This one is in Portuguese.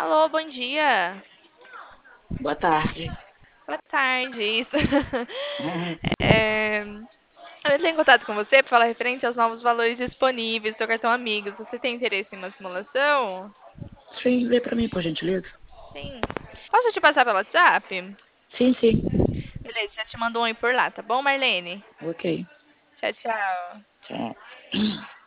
Alô, bom dia. Boa tarde. Boa tarde, isso. Uhum. É, eu entrei em contato com você para falar referente aos novos valores disponíveis do seu cartão Amigos. Você tem interesse em uma simulação? Sim, lê pra mim, por gentileza. Sim. Posso te passar pelo WhatsApp? Sim, sim. Beleza, já te mando um oi por lá, tá bom, Marlene? Ok. Tchau, tchau. Tchau.